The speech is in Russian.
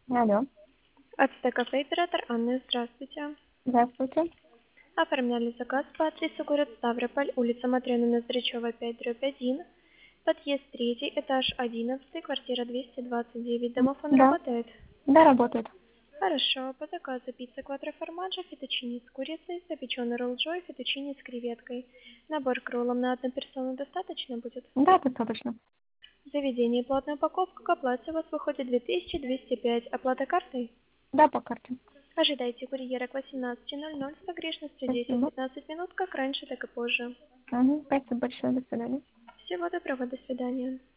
Алло, Ацтекафе, оператор Анна, здравствуйте. здравствуйте. Оформляли заказ по адресу город Ставрополь, улица Матрёны Ноздрачёва, 5/1, подъезд 3, этаж 11, квартира 229. Домофон Да, работает? да, работает. Хорошо. По заказу пицца квадроформаджо, фетучини с курицей, запеченный ролл Джой, фетучини с креветкой. Набор к роллам на одну персону достаточно будет? Да, достаточно. Заведение платная упаковка, к оплате у вас выходит 2205. Оплата картой? Да, по карте. Ожидайте курьера к 18:00 с погрешностью Спасибо. 10-15 минут, как раньше, так и позже. Спасибо большое, до свидания. Всего доброго, до свидания.